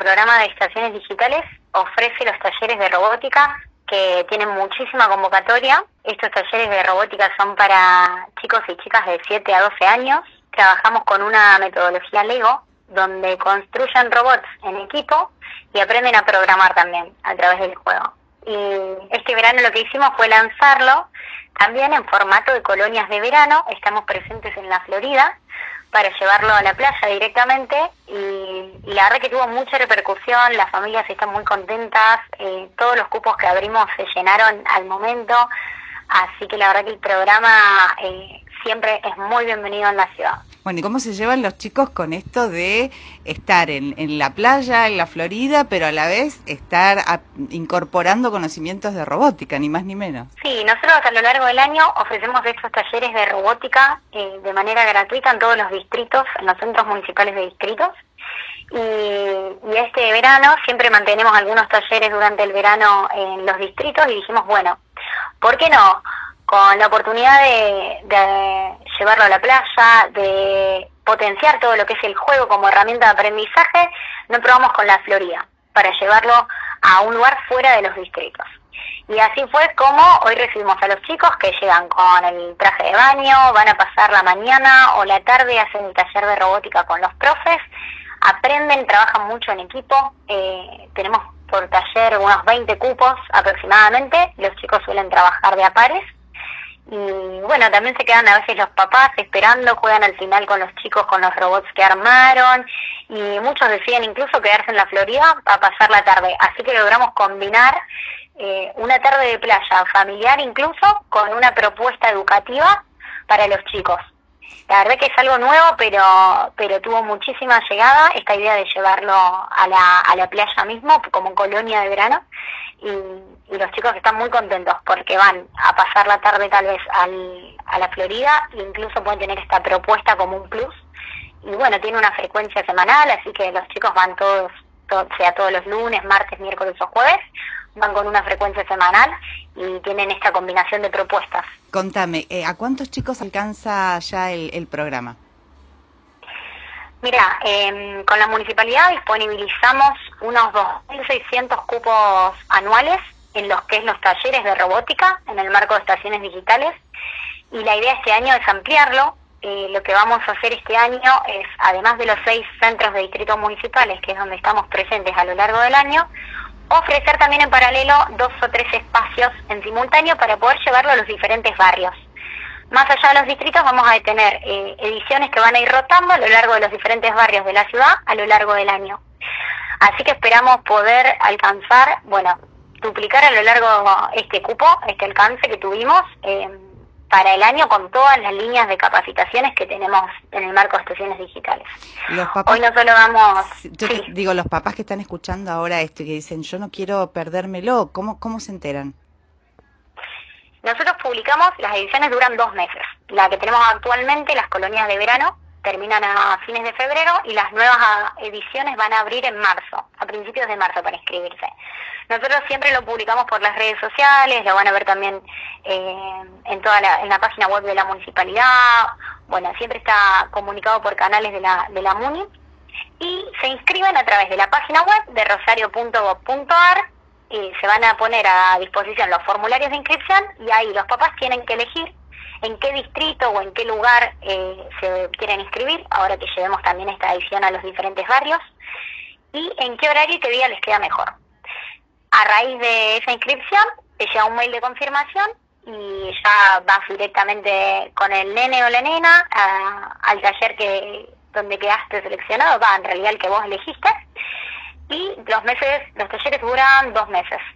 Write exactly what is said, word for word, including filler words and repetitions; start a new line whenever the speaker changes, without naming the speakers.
programa de Estaciones Digitales ofrece los talleres de robótica que tienen muchísima convocatoria. Estos talleres de robótica son para chicos y chicas de siete a doce años. Trabajamos con una metodología Lego, donde construyen robots en equipo y aprenden a programar también a través del juego. Y este verano lo que hicimos fue lanzarlo también en formato de colonias de verano. Estamos presentes en la Florida para llevarlo a la playa directamente y, y la verdad que tuvo mucha repercusión, las familias están muy contentas, eh, todos los cupos que abrimos se llenaron al momento, así que la verdad que el programa eh, siempre es muy bienvenido en la ciudad.
Bueno, ¿y cómo se llevan los chicos con esto de estar en, en la playa, en la Florida, pero a la vez estar a, incorporando conocimientos de robótica, ni más ni menos?
Sí, nosotros a lo largo del año ofrecemos estos talleres de robótica eh, de manera gratuita en todos los distritos, en los centros municipales de distritos. Y, y este verano siempre mantenemos algunos talleres durante el verano en los distritos y dijimos, bueno, ¿por qué no? Con la oportunidad de, de llevarlo a la playa, de potenciar todo lo que es el juego como herramienta de aprendizaje, nos probamos con la Florida para llevarlo a un lugar fuera de los distritos. Y así fue como hoy recibimos a los chicos que llegan con el traje de baño, van a pasar la mañana o la tarde, hacen el taller de robótica con los profes, aprenden, trabajan mucho en equipo, eh, tenemos por taller unos veinte cupos aproximadamente, los chicos suelen trabajar de a pares. Y bueno, también se quedan a veces los papás esperando, juegan al final con los chicos con los robots que armaron y muchos deciden incluso quedarse en la Florida a pasar la tarde. Así que logramos combinar eh, una tarde de playa familiar incluso con una propuesta educativa para los chicos. La verdad que es algo nuevo, pero pero tuvo muchísima llegada esta idea de llevarlo a la, a la playa mismo como colonia de verano. Y, y los chicos están muy contentos porque van a pasar la tarde tal vez al, a la Florida e incluso pueden tener esta propuesta como un plus. Y bueno, tiene una frecuencia semanal, así que los chicos van todos, todo, sea todos los lunes, martes, miércoles o jueves, van con una frecuencia semanal y tienen esta combinación de propuestas.
Contame, eh, ¿a cuántos chicos alcanza ya el, el programa?
Mira, eh, con la municipalidad disponibilizamos unos dos mil seiscientos cupos anuales en los que es los talleres de robótica en el marco de Estaciones Digitales y la idea este año es ampliarlo. Eh, lo que vamos a hacer este año es, además de los seis centros de distritos municipales, que es donde estamos presentes a lo largo del año, ofrecer también en paralelo dos o tres espacios en simultáneo para poder llevarlo a los diferentes barrios. Más allá de los distritos vamos a tener eh, ediciones que van a ir rotando a lo largo de los diferentes barrios de la ciudad a lo largo del año. Así que esperamos poder alcanzar, bueno, duplicar a lo largo este cupo, este alcance que tuvimos eh, para el año con todas las líneas de capacitaciones que tenemos en el marco de Estaciones Digitales.
Los papás,
hoy no solo vamos...
Yo
sí.
digo, los papás que están escuchando ahora esto y que dicen, yo no quiero perdérmelo, ¿cómo, cómo se enteran?
Nosotros publicamos, las ediciones duran dos meses. La que tenemos actualmente, las colonias de verano, terminan a fines de febrero y las nuevas ediciones van a abrir en marzo, a principios de marzo para inscribirse. Nosotros siempre lo publicamos por las redes sociales, lo van a ver también eh, en toda la, en la página web de la municipalidad, bueno, siempre está comunicado por canales de la, de la MUNI y se inscriben a través de la página web de rosario punto gob punto ar. Y se van a poner a disposición los formularios de inscripción y ahí los papás tienen que elegir en qué distrito o en qué lugar eh, se quieren inscribir, ahora que llevemos también esta edición a los diferentes barrios, y en qué horario y qué día les queda mejor. A raíz de esa inscripción, te llega un mail de confirmación y ya vas directamente con el nene o la nena a, al taller que donde quedaste seleccionado, va en realidad el que vos elegiste. Y los meses, los talleres duran dos meses.